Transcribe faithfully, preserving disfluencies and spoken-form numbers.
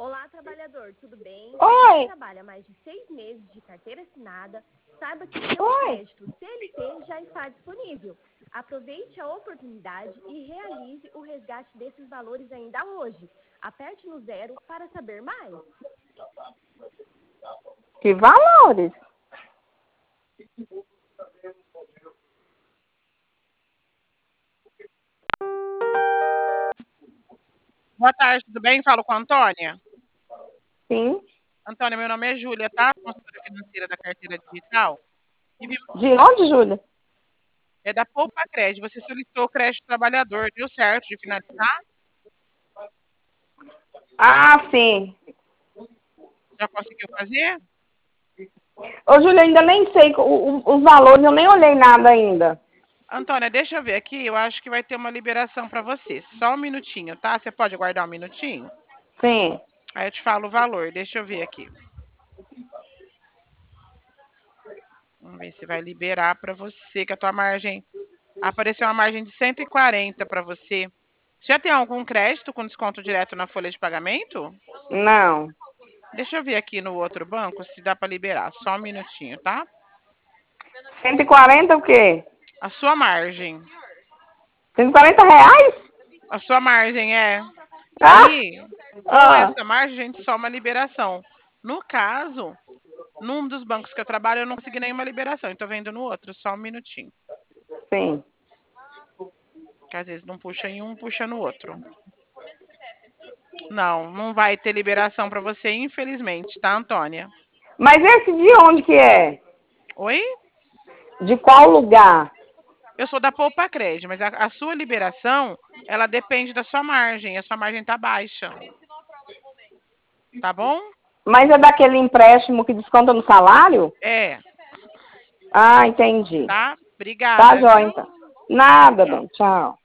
Olá, trabalhador, tudo bem? Oi. Você trabalha mais de seis meses de carteira assinada, saiba que o seu Oi. crédito C L T já está disponível. Aproveite a oportunidade e realize o resgate desses valores ainda hoje. Aperte no zero para saber mais. Que valores? Boa tarde, tudo bem? Falo com a Antônia. Sim. Antônia, meu nome é Júlia, tá? Consultora financeira da carteira digital. E vi- De onde, Júlia? É da Poupa Crédito. Você solicitou o crédito trabalhador, deu certo de finalizar? Ah, sim. Já conseguiu fazer? Ô, Júlia, ainda nem sei o- o- os valores, eu nem olhei nada ainda. Antônia, deixa eu ver aqui. Eu acho que vai ter uma liberação para você. Só um minutinho, tá? Você pode aguardar um minutinho? Sim. Aí eu te falo o valor. Deixa eu ver aqui. Vamos ver se vai liberar para você, que a tua margem... Apareceu uma margem de cento e quarenta para você. Já tem algum crédito com desconto direto na folha de pagamento? Não. Deixa eu ver aqui no outro banco se dá para liberar. Só um minutinho, tá? cento e quarenta o quê? A sua margem. cento e quarenta reais? A sua margem é. Ah! Aí, com Ah, essa margem, a gente soma a liberação. No caso, num dos bancos que eu trabalho, eu não consegui nenhuma liberação. Então, vendo no outro, só um minutinho. sim. Que às vezes não puxa em um, puxa no outro. Não, não vai ter liberação para você, infelizmente, tá, Antônia? Mas esse de onde que é? Oi? De qual lugar? Eu sou da Poupa Crédito, mas a, a sua liberação, ela depende da sua margem. A sua margem tá baixa. Tá bom? Mas é daquele empréstimo que desconta no salário? É, Ah, entendi. tá? Tá, Obrigada, joia, viu? então. Nada, Tchau. dona. Tchau.